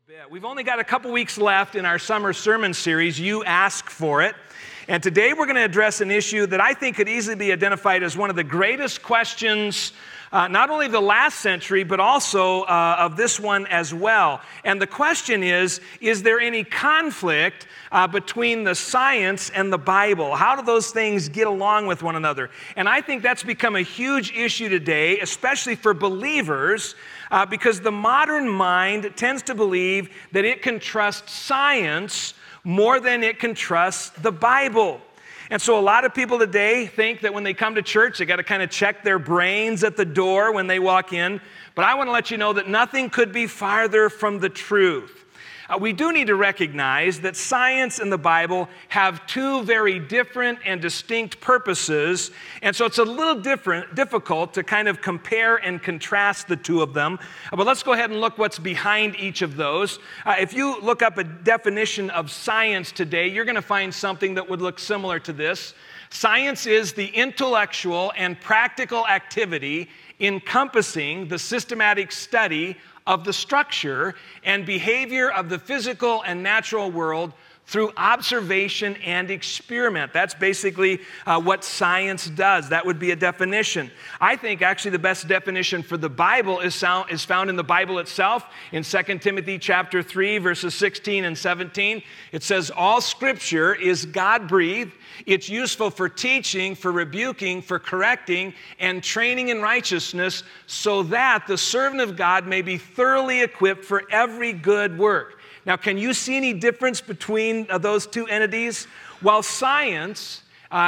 We've only got a couple weeks left in our summer sermon series, You Ask For It. And today we're going to address an issue that I think could easily be identified as one of the greatest questions, not only of the last century, but also of this one as well. And the question is there any conflict between the science and the Bible? How do those things get along with one another? And I think that's become a huge issue today, especially for believers, because the modern mind tends to believe that it can trust science more than it can trust the Bible. And so a lot of people today think that when they come to church, they got to kind of check their brains at the door when they walk in. But I want to let you know that nothing could be farther from the truth. We do need to recognize that science and the Bible have two very different and distinct purposes, and so it's a little difficult to kind of compare and contrast the two of them. But let's go ahead and look what's behind each of those. If you look up a definition of science today, you're going to find something that would look similar to this. Science is the intellectual and practical activity encompassing the systematic study of the structure and behavior of the physical and natural world through observation and experiment. That's basically what science does. That would be a definition. I think actually the best definition for the Bible is found in the Bible itself. In 2 Timothy chapter 3, verses 16 and 17, it says, "All Scripture is God-breathed. It's useful for teaching, for rebuking, for correcting, and training in righteousness, so that the servant of God may be thoroughly equipped for every good work." Now, can you see any difference between those two entities? While science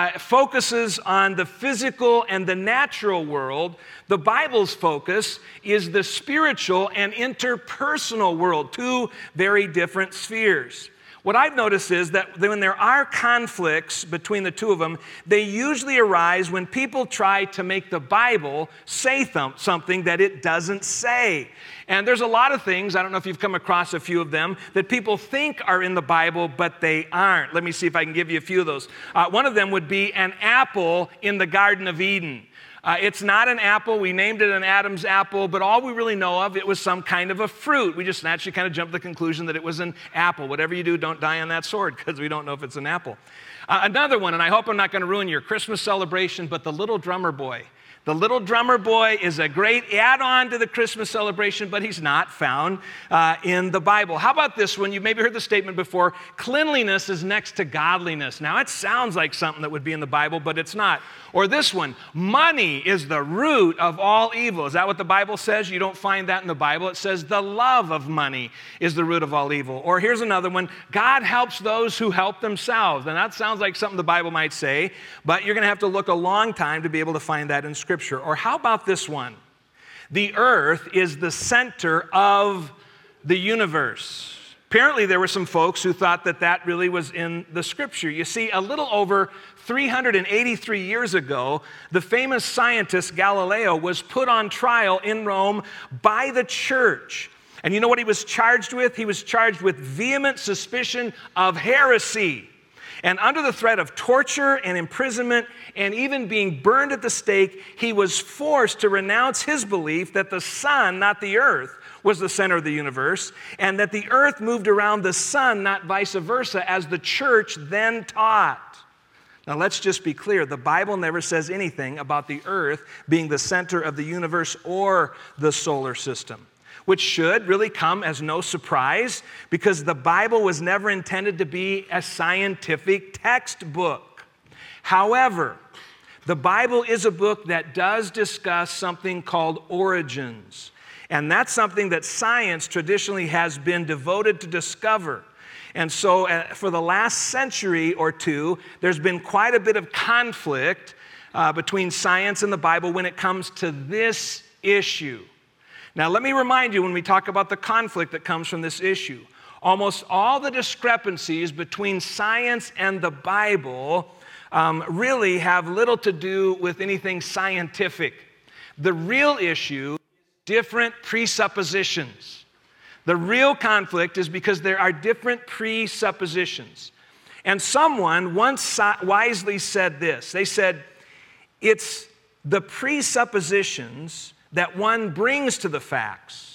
focuses on the physical and the natural world, the Bible's focus is the spiritual and interpersonal world, two very different spheres. What I've noticed is that when there are conflicts between the two of them, they usually arise when people try to make the Bible say something that it doesn't say. And there's a lot of things, I don't know if you've come across a few of them, that people think are in the Bible, but they aren't. Let me see if I can give you a few of those. One of them would be an apple in the Garden of Eden. It's not an apple. We named it an Adam's apple, but all we really know of, it was some kind of a fruit. We just naturally kind of jumped to the conclusion that it was an apple. Whatever you do, don't die on that sword, because we don't know if it's an apple. Another one, and I hope I'm not going to ruin your Christmas celebration, but the little drummer boy. The little drummer boy is a great add-on to the Christmas celebration, but he's not found in the Bible. How about this one? You've maybe heard the statement before, cleanliness is next to godliness. Now, it sounds like something that would be in the Bible, but it's not. Or this one, money is the root of all evil. Is that what the Bible says? You don't find that in the Bible. It says the love of money is the root of all evil. Or here's another one, God helps those who help themselves. And that sounds like something the Bible might say, but you're going to have to look a long time to be able to find that in Scripture. Or how about this one? The earth is the center of the universe. Apparently, there were some folks who thought that that really was in the Scripture. You see, a little over 383 years ago, the famous scientist Galileo was put on trial in Rome by the church. And you know what he was charged with? He was charged with vehement suspicion of heresy. And under the threat of torture and imprisonment and even being burned at the stake, he was forced to renounce his belief that the sun, not the earth, was the center of the universe, and that the earth moved around the sun, not vice versa, as the church then taught. Now, let's just be clear. The Bible never says anything about the earth being the center of the universe or the solar system, which should really come as no surprise because the Bible was never intended to be a scientific textbook. However, the Bible is a book that does discuss something called origins. And that's something that science traditionally has been devoted to discover. And so for the last century or two, there's been quite a bit of conflict between science and the Bible when it comes to this issue. Now, let me remind you when we talk about the conflict that comes from this issue, almost all the discrepancies between science and the Bible really have little to do with anything scientific. The real issue is different presuppositions. The real conflict is because there are different presuppositions. And someone once wisely said this. They said, it's the presuppositions that one brings to the facts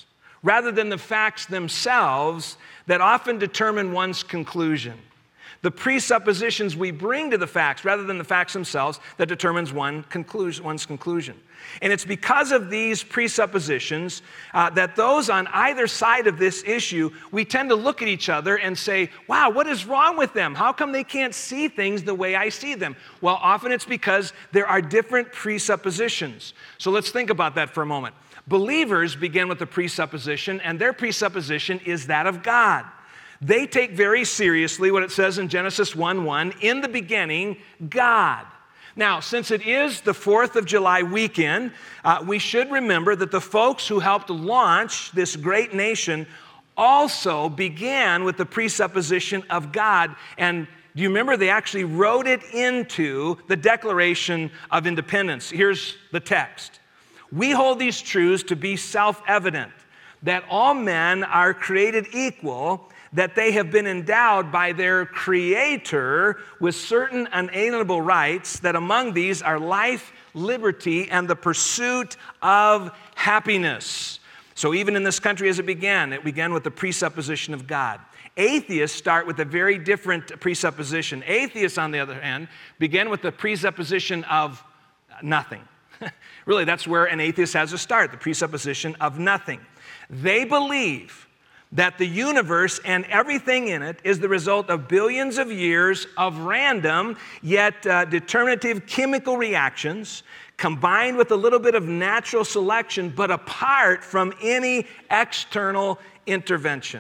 rather than the facts themselves that often determine one's conclusion. The presuppositions we bring to the facts rather than the facts themselves that determines one's conclusion. And it's because of these presuppositions that those on either side of this issue, we tend to look at each other and say, wow, what is wrong with them? How come they can't see things the way I see them? Well, often it's because there are different presuppositions. So let's think about that for a moment. Believers begin with a presupposition, and their presupposition is that of God. They take very seriously what it says in Genesis 1:1, in the beginning, God. Now, since it is the 4th of July weekend, we should remember that the folks who helped launch this great nation also began with the presupposition of God. And do you remember they actually wrote it into the Declaration of Independence? Here's the text. We hold these truths to be self-evident, that all men are created equal, that they have been endowed by their Creator with certain unalienable rights, that among these are life, liberty, and the pursuit of happiness. So even in this country as it began with the presupposition of God. Atheists start with a very different presupposition. Atheists, on the other hand, begin with the presupposition of nothing. Really, that's where an atheist has to start, the presupposition of nothing. They believe that the universe and everything in it is the result of billions of years of random yet determinative chemical reactions combined with a little bit of natural selection, but apart from any external intervention.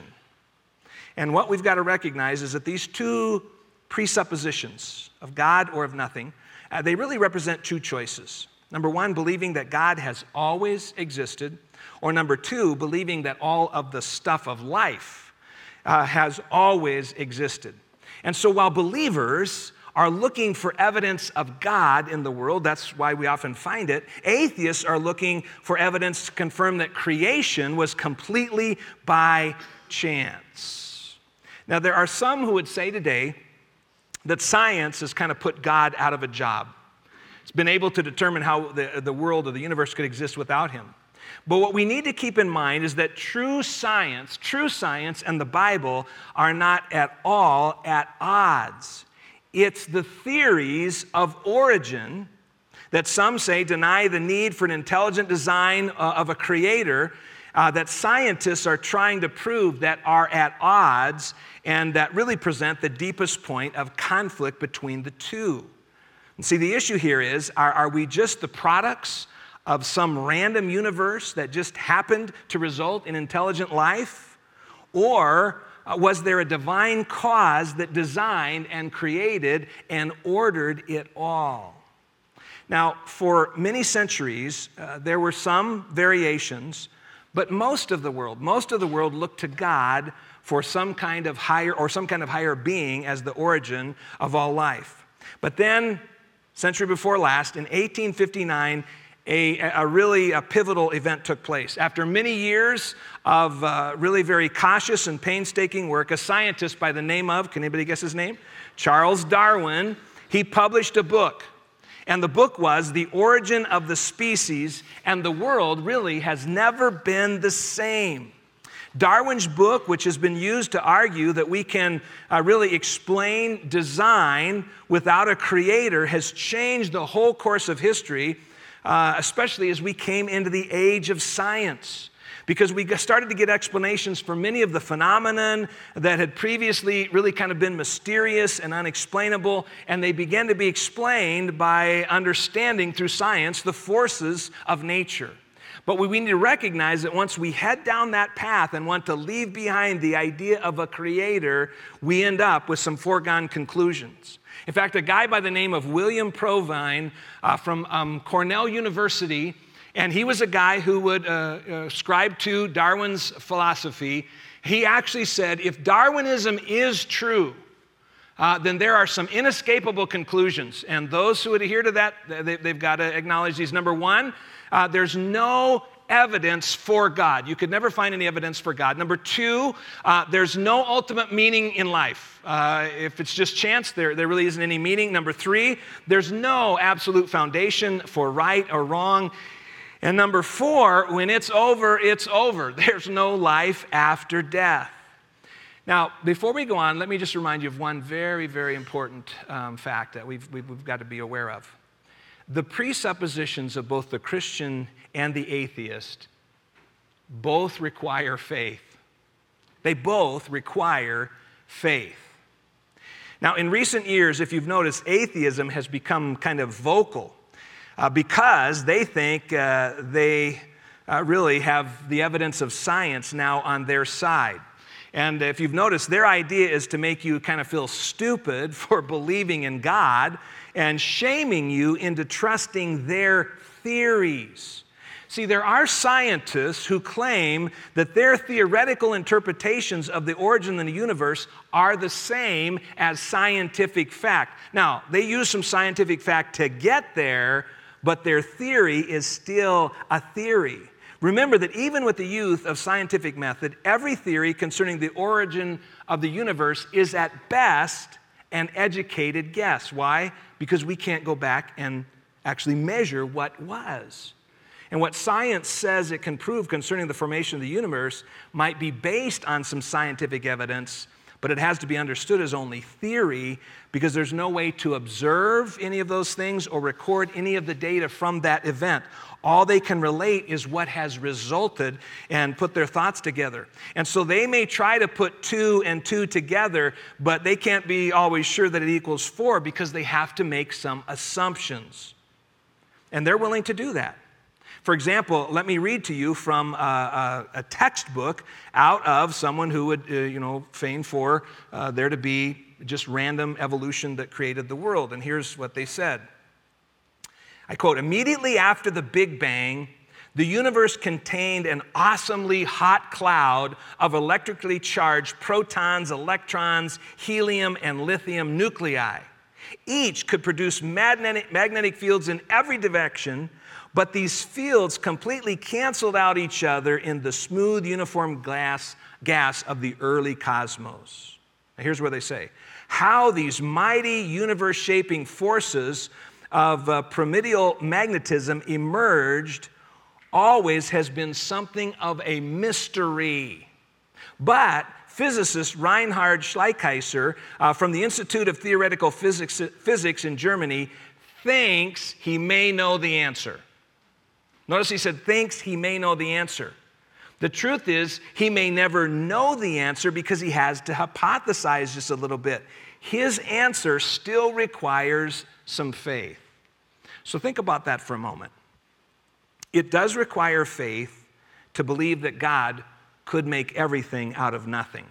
And what we've got to recognize is that these two presuppositions of God or of nothing, they really represent two choices. Number one, believing that God has always existed. Or number two, believing that all of the stuff of life has always existed. And so while believers are looking for evidence of God in the world, that's why we often find it, atheists are looking for evidence to confirm that creation was completely by chance. Now, there are some who would say today that science has kind of put God out of a job. It's been able to determine how the world or the universe could exist without him. But what we need to keep in mind is that true science and the Bible are not at all at odds. It's the theories of origin that some say deny the need for an intelligent design of a creator that scientists are trying to prove that are at odds and that really present the deepest point of conflict between the two. And see, the issue here is, are we just the products of some random universe that just happened to result in intelligent life? Or was there a divine cause that designed and created and ordered it all? Now, for many centuries, there were some variations, but most of the world looked to God for some kind of higher being as the origin of all life. But then, century before last, in 1859, a really pivotal event took place. After many years of really very cautious and painstaking work, a scientist by the name of, can anybody guess his name? Charles Darwin, he published a book. And the book was The Origin of the Species, and the world really has never been the same. Darwin's book, which has been used to argue that we can really explain design without a creator, has changed the whole course of history, especially as we came into the age of science. Because we started to get explanations for many of the phenomenon that had previously really kind of been mysterious and unexplainable, and they began to be explained by understanding through science the forces of nature. But we need to recognize that once we head down that path and want to leave behind the idea of a creator, we end up with some foregone conclusions. In fact, a guy by the name of William Provine from Cornell University, and he was a guy who would ascribe to Darwin's philosophy. He actually said, if Darwinism is true, then there are some inescapable conclusions. And those who adhere to that, they've got to acknowledge these. Number one, there's no evidence for God. You could never find any evidence for God. Number two, there's no ultimate meaning in life. If it's just chance, there really isn't any meaning. Number three, there's no absolute foundation for right or wrong. And number 4, when it's over, it's over. There's no life after death. Now, before we go on, let me just remind you of one very, very important fact that we've got to be aware of. The presuppositions of both the Christian and the atheist both require faith. They both require faith. Now, in recent years, if you've noticed, atheism has become kind of vocal because they think they really have the evidence of science now on their side. And if you've noticed, their idea is to make you kind of feel stupid for believing in God and shaming you into trusting their theories. See, there are scientists who claim that their theoretical interpretations of the origin of the universe are the same as scientific fact. Now, they use some scientific fact to get there, but their theory is still a theory. Remember that even with the use of scientific method, every theory concerning the origin of the universe is at best an educated guess. Why? Because we can't go back and actually measure what was. And what science says it can prove concerning the formation of the universe might be based on some scientific evidence, but it has to be understood as only theory because there's no way to observe any of those things or record any of the data from that event. All they can relate is what has resulted and put their thoughts together. And so they may try to put 2 and 2 together, but they can't be always sure that it equals 4 because they have to make some assumptions. And they're willing to do that. For example, let me read to you from a textbook out of someone who would, feign for there to be just random evolution that created the world. And here's what they said. I quote, "Immediately after the Big Bang, the universe contained an awesomely hot cloud of electrically charged protons, electrons, helium, and lithium nuclei. Each could produce magnetic fields in every direction, but these fields completely canceled out each other in the smooth, uniform gas of the early cosmos." Now here's where they say, "How these mighty universe-shaping forces of primordial magnetism emerged always has been something of a mystery. But physicist Reinhard Schleichheiser from the Institute of Theoretical Physics in Germany thinks he may know the answer." Notice he said thinks he may know the answer. The truth is he may never know the answer because he has to hypothesize just a little bit. His answer still requires some faith. So think about that for a moment. It does require faith to believe that God could make everything out of nothing.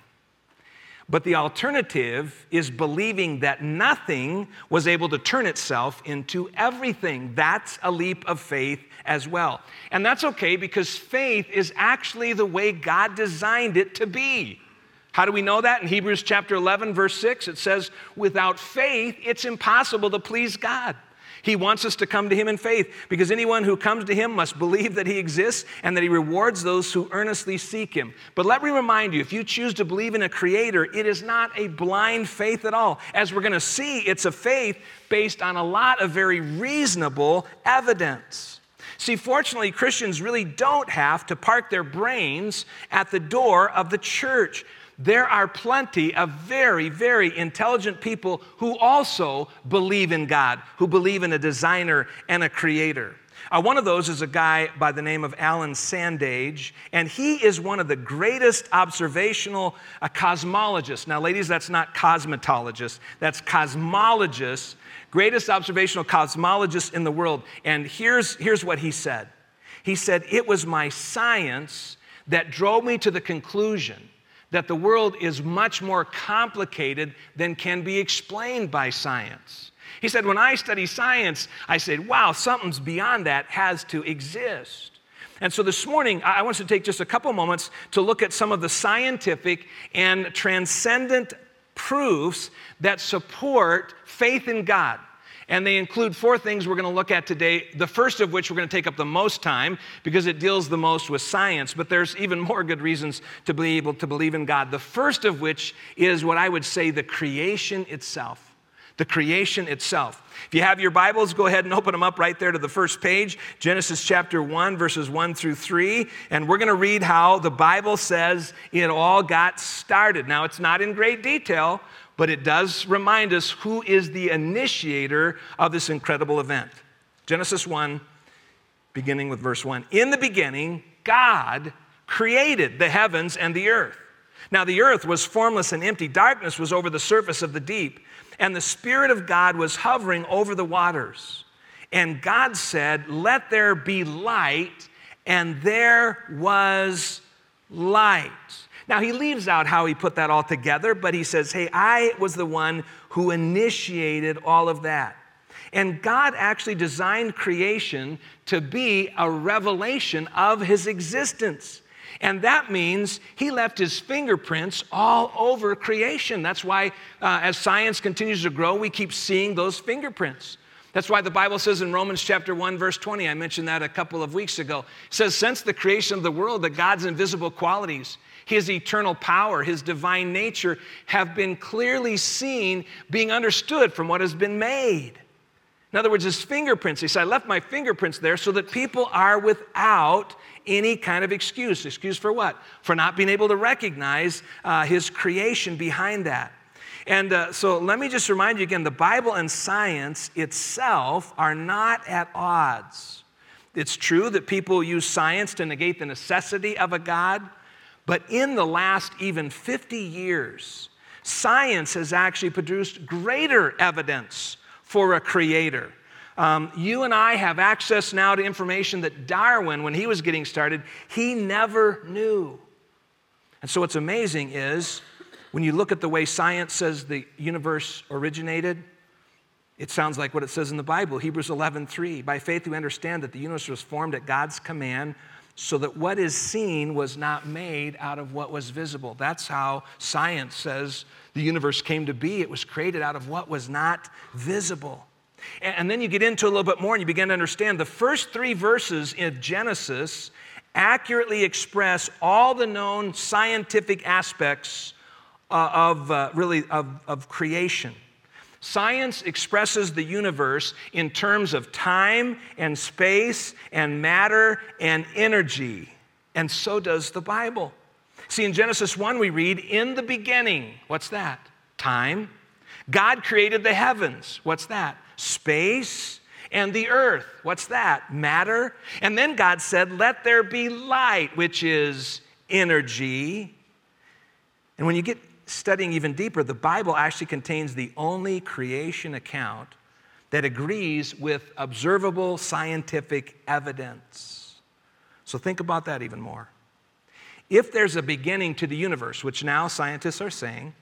But the alternative is believing that nothing was able to turn itself into everything. That's a leap of faith as well. And that's okay because faith is actually the way God designed it to be. How do we know that? In Hebrews chapter 11, verse 6, it says, "Without faith, it's impossible to please God." He wants us to come to him in faith because anyone who comes to him must believe that he exists and that he rewards those who earnestly seek him. But let me remind you, if you choose to believe in a creator, it is not a blind faith at all. As we're going to see, it's a faith based on a lot of very reasonable evidence. See, fortunately, Christians really don't have to park their brains at the door of the church. There are plenty of very, very intelligent people who also believe in God, who believe in a designer and a creator. One of those is a guy by the name of Alan Sandage, and he is one of the greatest observational cosmologists. Now, ladies, that's not cosmetologists, that's cosmologists, greatest observational cosmologists in the world. And here's what he said. He said, "It was my science that drove me to the conclusion that the world is much more complicated than can be explained by science." He said, when I study science, I said, wow, something's beyond that has to exist. And so this morning, I want us to take just a couple moments to look at some of the scientific and transcendent proofs that support faith in God. And they include 4 things we're going to look at today, the first of which we're going to take up the most time because it deals the most with science, but there's even more good reasons to be able to believe in God. The first of which is what I would say the creation itself. the creation itself. If you have your Bibles, go ahead and open them up right there to the first page, Genesis chapter 1, verses 1 through 3. And we're going to read how the Bible says it all got started. Now, it's not in great detail, but it does remind us who is the initiator of this incredible event. Genesis 1, beginning with verse 1. In the beginning, God created the heavens and the earth. Now the earth was formless and empty. Darkness was over the surface of the deep, and the Spirit of God was hovering over the waters. And God said, "Let there be light," and there was light. Now he leaves out how he put that all together, but he says, hey, I was the one who initiated all of that. And God actually designed creation to be a revelation of his existence. And that means he left his fingerprints all over creation. That's why as science continues to grow, we keep seeing those fingerprints. That's why the Bible says in Romans chapter 1, verse 20, I mentioned that a couple of weeks ago. It says, since the creation of the world, that God's invisible qualities, his eternal power, his divine nature have been clearly seen, being understood from what has been made. In other words, his fingerprints. He said, I left my fingerprints there so that people are without any kind of excuse. Excuse for what? For not being able to recognize his creation behind that. And so let me just remind you again, the Bible and science itself are not at odds. It's true that people use science to negate the necessity of a God, but in the last even 50 years, science has actually produced greater evidence for a creator. You and I have access now to information that Darwin, when he was getting started, he never knew. And so what's amazing is, when you look at the way science says the universe originated, it sounds like what it says in the Bible, Hebrews 11:3. By faith we understand that the universe was formed at God's command, so that what is seen was not made out of what was visible. That's how science says the universe came to be. It was created out of what was not visible. And then you get into a little bit more and you begin to understand the first 3 verses in Genesis accurately express all the known scientific aspects of creation. Science expresses the universe in terms of time and space and matter and energy, and so does the Bible. See, in Genesis 1 we read, in the beginning, what's that? Time. God created the heavens. What's that? Space. And the earth. What's that? Matter. And then God said, let there be light, which is energy. And when you get studying even deeper, the Bible actually contains the only creation account that agrees with observable scientific evidence. So think about that even more. If there's a beginning to the universe, which now scientists are saying,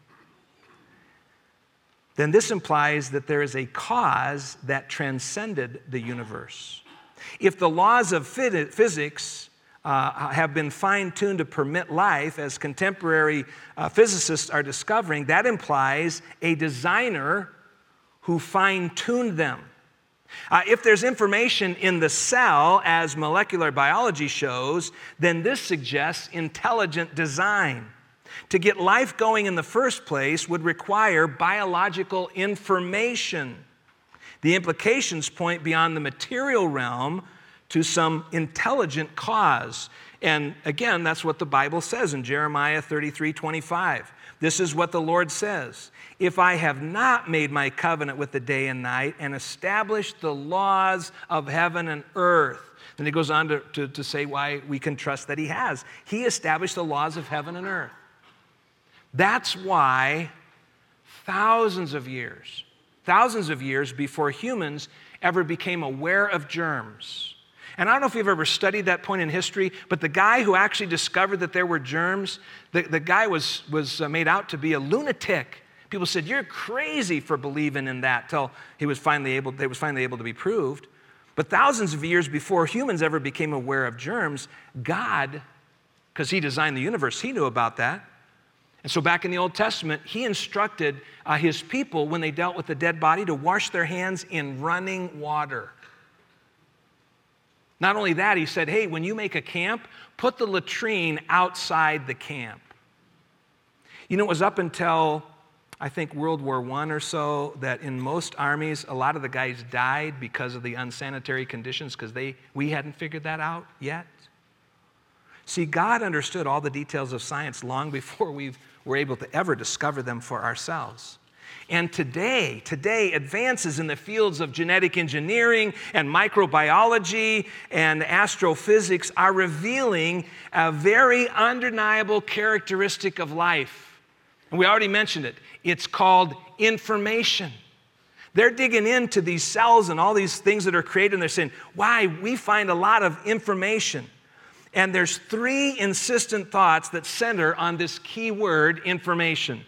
then this implies that there is a cause that transcended the universe. If the laws of physics have been fine-tuned to permit life, as contemporary physicists are discovering, that implies a designer who fine-tuned them. If there's information in the cell, as molecular biology shows, then this suggests intelligent design. To get life going in the first place would require biological information. The implications point beyond the material realm to some intelligent cause. And again, that's what the Bible says in Jeremiah 33:25. This is what the Lord says. If I have not made my covenant with the day and night and established the laws of heaven and earth. Then he goes on to say why we can trust that he has. He established the laws of heaven and earth. That's why thousands of years before humans ever became aware of germs. And I don't know if you've ever studied that point in history, but the guy who actually discovered that there were germs, the guy was made out to be a lunatic. People said, you're crazy for believing in that, till it was finally able to be proved. But thousands of years before humans ever became aware of germs, God, because he designed the universe, he knew about that. And so back in the Old Testament, he instructed his people, when they dealt with a dead body, to wash their hands in running water. Not only that, he said, hey, when you make a camp, put the latrine outside the camp. You know, it was up until I think World War I or so, that in most armies, a lot of the guys died because of the unsanitary conditions because we hadn't figured that out yet. See, God understood all the details of science long before we were able to ever discover them for ourselves. And today, advances in the fields of genetic engineering and microbiology and astrophysics are revealing a very undeniable characteristic of life. And we already mentioned it. It's called information. They're digging into these cells and all these things that are created, and they're saying, why? We find a lot of information. And there's 3 insistent thoughts that center on this key word, information.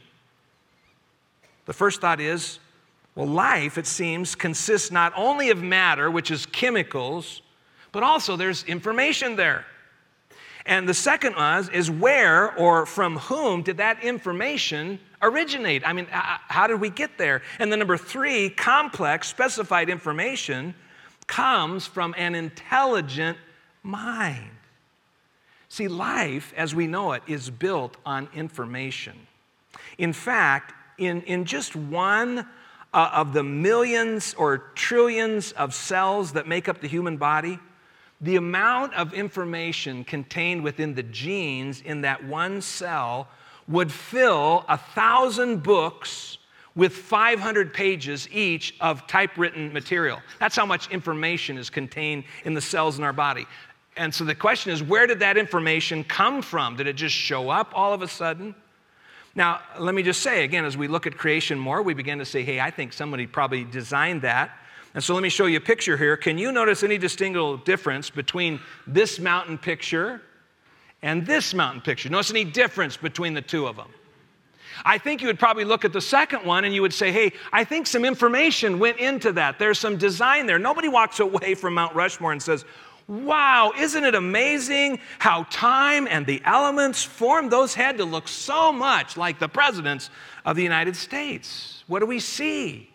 The first thought is, well, life, it seems, consists not only of matter, which is chemicals, but also there's information there. And the second is where or from whom did that information originate? I mean, how did we get there? And then number 3, complex, specified information comes from an intelligent mind. See, life, as we know it, is built on information. In fact, in just one of the millions or trillions of cells that make up the human body, the amount of information contained within the genes in that one cell would fill 1,000 books with 500 pages each of typewritten material. That's how much information is contained in the cells in our body. And so the question is, where did that information come from? Did it just show up all of a sudden? Now, let me just say, again, as we look at creation more, we begin to say, hey, I think somebody probably designed that. And so let me show you a picture here. Can you notice any distinguishable difference between this mountain picture and this mountain picture? Notice any difference between the two of them? I think you would probably look at the second one and you would say, hey, I think some information went into that. There's some design there. Nobody walks away from Mount Rushmore and says, wow, isn't it amazing how time and the elements formed those heads to look so much like the presidents of the United States? What do we see?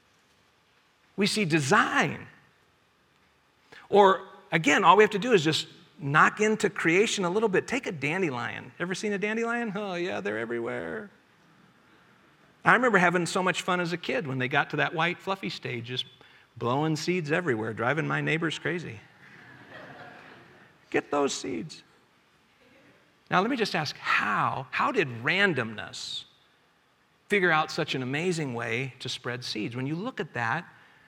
We see design. Or, again, all we have to do is just knock into creation a little bit. Take a dandelion. Ever seen a dandelion? Oh, yeah, they're everywhere. I remember having so much fun as a kid when they got to that white fluffy stage, just blowing seeds everywhere, driving my neighbors crazy. Get those seeds. Now, let me just ask, how did randomness figure out such an amazing way to spread seeds? When you look at that,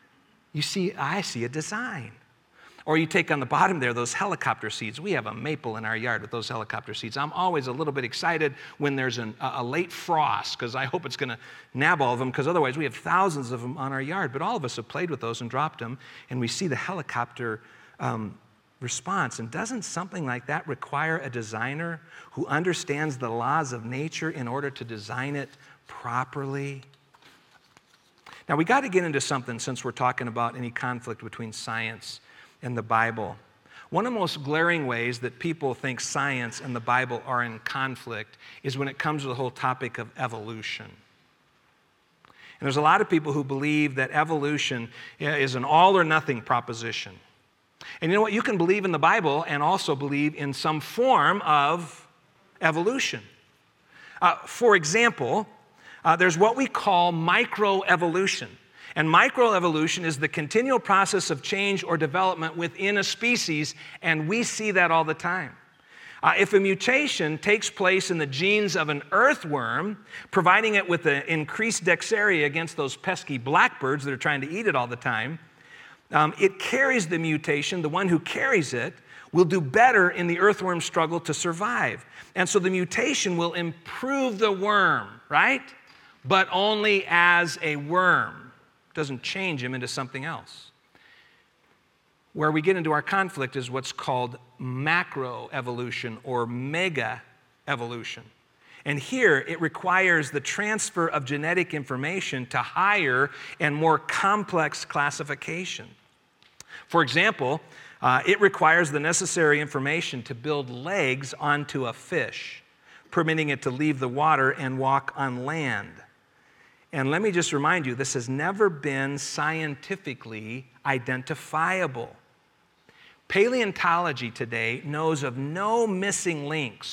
I see a design. Or you take on the bottom there those helicopter seeds. We have a maple in our yard with those helicopter seeds. I'm always a little bit excited when there's a late frost because I hope it's going to nab all of them because otherwise we have thousands of them on our yard. But all of us have played with those and dropped them, and we see the helicopter response. And doesn't something like that require a designer who understands the laws of nature in order to design it properly? Now, we got to get into something since we're talking about any conflict between science and the Bible. One of the most glaring ways that people think science and the Bible are in conflict is when it comes to the whole topic of evolution. And there's a lot of people who believe that evolution is an all or nothing proposition. And you know what? You can believe in the Bible and also believe in some form of evolution. For example, there's what we call microevolution. And microevolution is the continual process of change or development within a species, and we see that all the time. If a mutation takes place in the genes of an earthworm, providing it with an increased dexterity against those pesky blackbirds that are trying to eat it all the time, it carries the mutation. The one who carries it will do better in the earthworm's struggle to survive. And so the mutation will improve the worm, right? But only as a worm. It doesn't change him into something else. Where we get into our conflict is what's called macroevolution or mega evolution. And here it requires the transfer of genetic information to higher and more complex classification. For example, it requires the necessary information to build legs onto a fish, permitting it to leave the water and walk on land. And let me just remind you, this has never been scientifically identifiable. Paleontology today knows of no missing links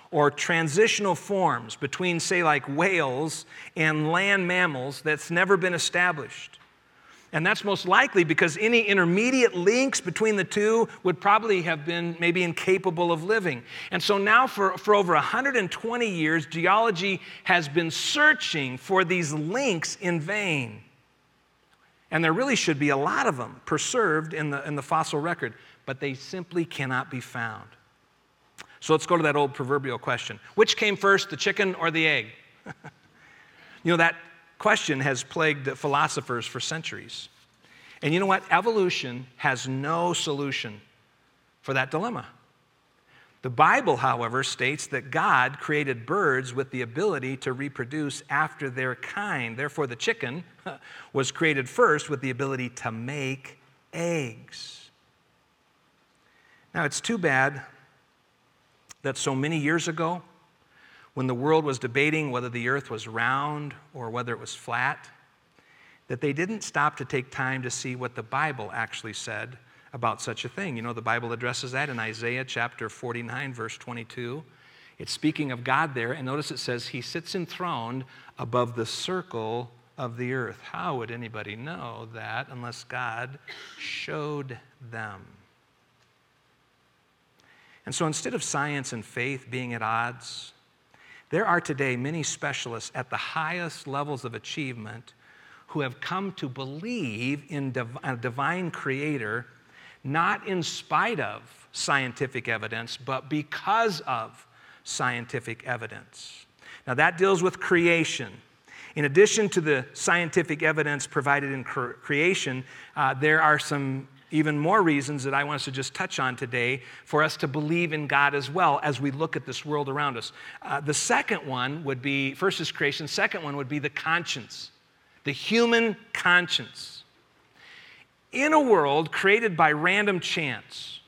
or transitional forms between, say, like whales and land mammals that's never been established. And that's most likely because any intermediate links between the two would probably have been maybe incapable of living. And so now for over 120 years, geology has been searching for these links in vain. And there really should be a lot of them preserved in the fossil record, but they simply cannot be found. So let's go to that old proverbial question. Which came first, the chicken or the egg? That question has plagued philosophers for centuries. And you know what? Evolution has no solution for that dilemma. The Bible, however, states that God created birds with the ability to reproduce after their kind. Therefore, the chicken was created first with the ability to make eggs. Now, it's too bad that so many years ago, when the world was debating whether the earth was round or whether it was flat, that they didn't stop to take time to see what the Bible actually said about such a thing. The Bible addresses that in Isaiah chapter 49, verse 22. It's speaking of God there, and notice it says, He sits enthroned above the circle of the earth. How would anybody know that unless God showed them? And so instead of science and faith being at odds, there are today many specialists at the highest levels of achievement who have come to believe in a divine creator, not in spite of scientific evidence, but because of scientific evidence. Now that deals with creation. In addition to the scientific evidence provided in creation, there are some even more reasons that I want us to just touch on today for us to believe in God as well as we look at this world around us. The second one would be, first is creation, second one would be the conscience, the human conscience. In a world created by random chance,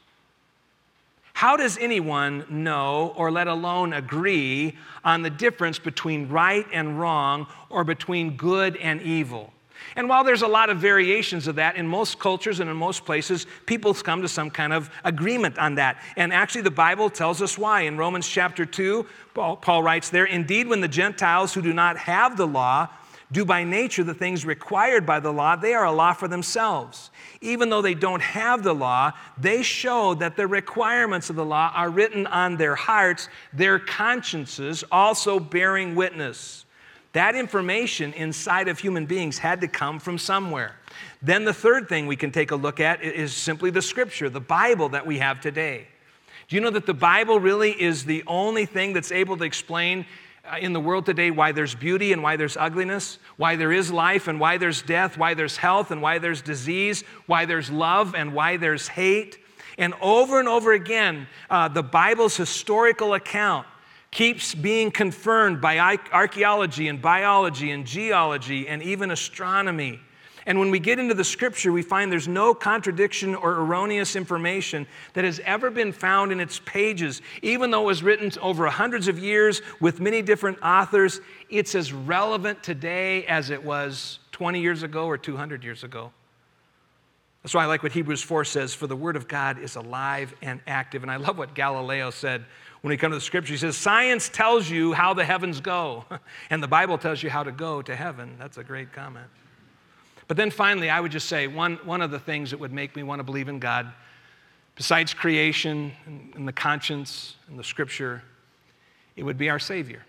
how does anyone know or let alone agree on the difference between right and wrong or between good and evil? And while there's a lot of variations of that, in most cultures and in most places, people come to some kind of agreement on that. And actually, the Bible tells us why. In Romans chapter 2, Paul writes there, "Indeed, when the Gentiles who do not have the law do by nature the things required by the law, they are a law for themselves. Even though they don't have the law, they show that the requirements of the law are written on their hearts, their consciences also bearing witness." That information inside of human beings had to come from somewhere. Then the third thing we can take a look at is simply the Scripture, the Bible that we have today. Do you know that the Bible really is the only thing that's able to explain in the world today why there's beauty and why there's ugliness, why there is life and why there's death, why there's health and why there's disease, why there's love and why there's hate? And over again, the Bible's historical account keeps being confirmed by archaeology and biology and geology and even astronomy. And when we get into the Scripture, we find there's no contradiction or erroneous information that has ever been found in its pages. Even though it was written over hundreds of years with many different authors, it's as relevant today as it was 20 years ago or 200 years ago. That's why I like what Hebrews 4 says, "For the Word of God is alive and active." And I love what Galileo said when we come to the Scripture. He says, "Science tells you how the heavens go, and the Bible tells you how to go to heaven." That's a great comment. But then finally, I would just say one of the things that would make me want to believe in God, besides creation and the conscience and the Scripture, it would be our Savior.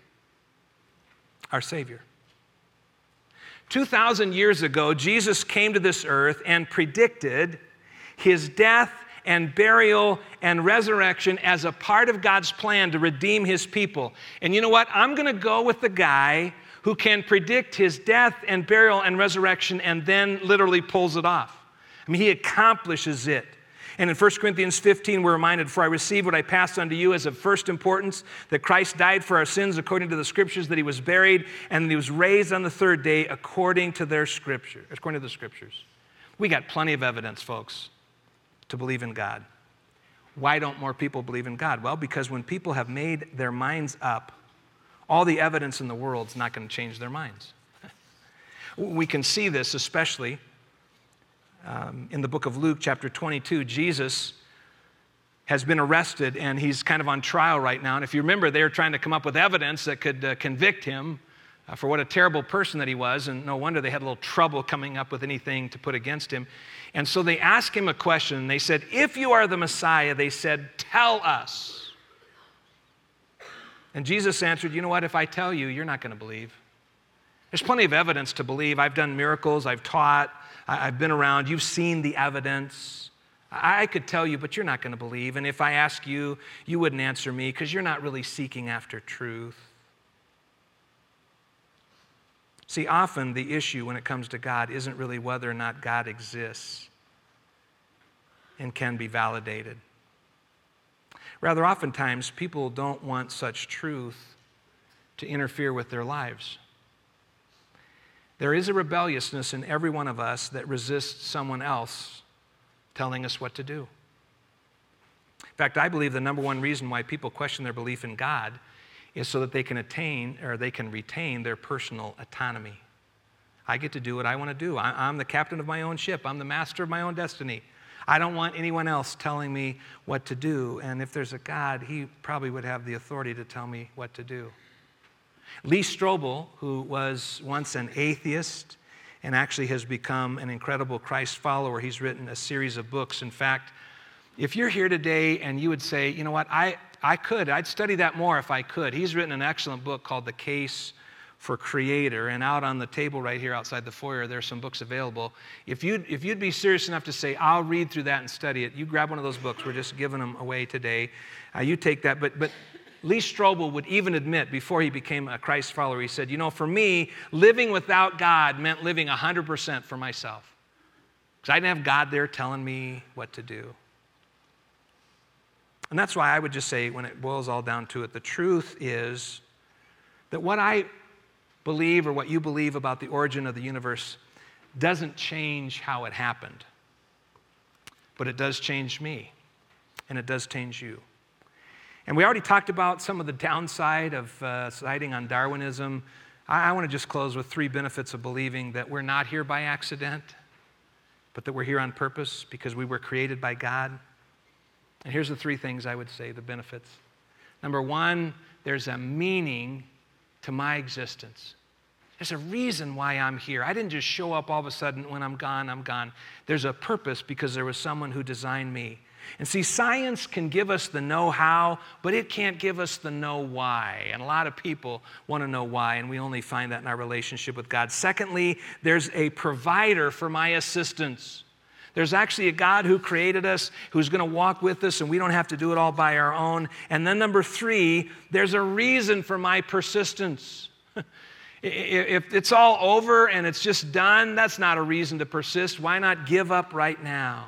Our Savior. 2,000 years ago, Jesus came to this earth and predicted His death and burial and resurrection as a part of God's plan to redeem His people. And you know what? I'm going to go with the guy who can predict His death and burial and resurrection and then literally pulls it off. I mean, He accomplishes it. And in 1 Corinthians 15, we're reminded, "For I received what I passed on to you as of first importance, that Christ died for our sins according to the Scriptures, that He was buried, and that He was raised on the third day according to the Scriptures." We got plenty of evidence, folks, to believe in God. Why don't more people believe in God? Well, because when people have made their minds up, all the evidence in the world is not going to change their minds. We can see this especially in the book of Luke, chapter 22. Jesus has been arrested, and he's kind of on trial right now. And if you remember, they were trying to come up with evidence that could convict him for what a terrible person that he was, and no wonder they had a little trouble coming up with anything to put against him. And so they asked him a question. They said, if you are the Messiah, they said, tell us. And Jesus answered, you know what, if I tell you, you're not going to believe. There's plenty of evidence to believe. I've done miracles, I've taught, I've been around, you've seen the evidence. I could tell you, but you're not going to believe. And if I ask you, you wouldn't answer me because you're not really seeking after truth. See, often the issue when it comes to God isn't really whether or not God exists and can be validated. Rather, oftentimes, people don't want such truth to interfere with their lives. There is a rebelliousness in every one of us that resists someone else telling us what to do. In fact, I believe the number one reason why people question their belief in God is so that they can retain their personal autonomy. I get to do what I want to do. I'm the captain of my own ship. I'm the master of my own destiny. I don't want anyone else telling me what to do. And if there's a God, he probably would have the authority to tell me what to do. Lee Strobel, who was once an atheist and actually has become an incredible Christ follower, he's written a series of books. In fact, if you're here today and you would say, you know what, I'd study that more if I could. He's written an excellent book called The Case for Creator, and out on the table right here outside the foyer, there's some books available. If you'd be serious enough to say, I'll read through that and study it, you grab one of those books. We're just giving them away today. You take that. But Lee Strobel would even admit, before he became a Christ follower, he said, you know, for me, living without God meant living 100% for myself. Because I didn't have God there telling me what to do. And that's why I would just say, when it boils all down to it, the truth is that what I believe or what you believe about the origin of the universe doesn't change how it happened. But it does change me, and it does change you. And we already talked about some of the downside of siding on Darwinism. I want to just close with 3 benefits of believing that we're not here by accident, but that we're here on purpose because we were created by God. And here's the 3 things I would say, the benefits. Number 1, there's a meaning to my existence. There's a reason why I'm here. I didn't just show up all of a sudden. When I'm gone, I'm gone. There's a purpose because there was someone who designed me. And see, science can give us the know-how, but it can't give us the know-why. And a lot of people want to know why, and we only find that in our relationship with God. Secondly, there's a provider for my assistance. There's actually a God who created us, who's going to walk with us, and we don't have to do it all by our own. And then number 3, there's a reason for my persistence. If it's all over and it's just done, that's not a reason to persist. Why not give up right now?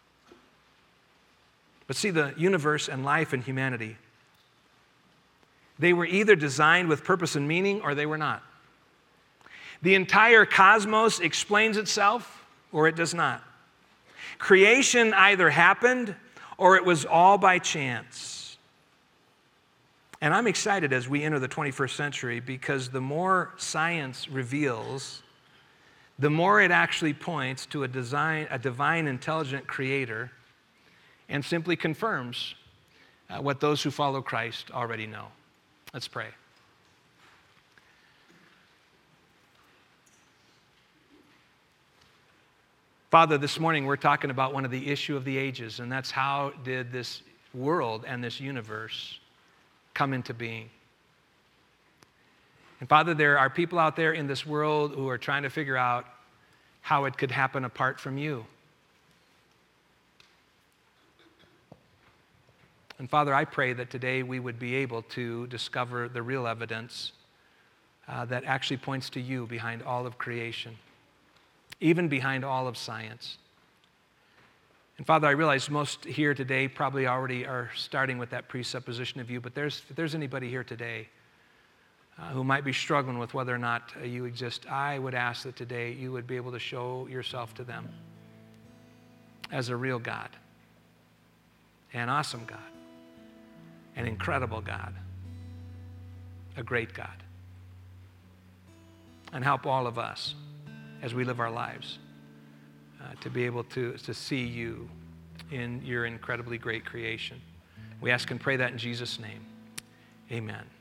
But see, the universe and life and humanity, they were either designed with purpose and meaning or they were not. The entire cosmos explains itself or it does not. Creation either happened or it was all by chance. And I'm excited as we enter the 21st century because the more science reveals, the more it actually points to a divine, intelligent creator and simply confirms what those who follow Christ already know. Let's pray. Father, this morning we're talking about one of the issue of the ages, and that's how did this world and this universe come into being. And Father, there are people out there in this world who are trying to figure out how it could happen apart from you. And Father, I pray that today we would be able to discover the real evidence that actually points to you behind all of creation, even behind all of science. And Father, I realize most here today probably already are starting with that presupposition of you, but if there's anybody here today who might be struggling with whether or not you exist, I would ask that today you would be able to show yourself to them as a real God, an awesome God, an incredible God, a great God. And help all of us as we live our lives to be able to see you in your incredibly great creation. We ask and pray that in Jesus' name. Amen.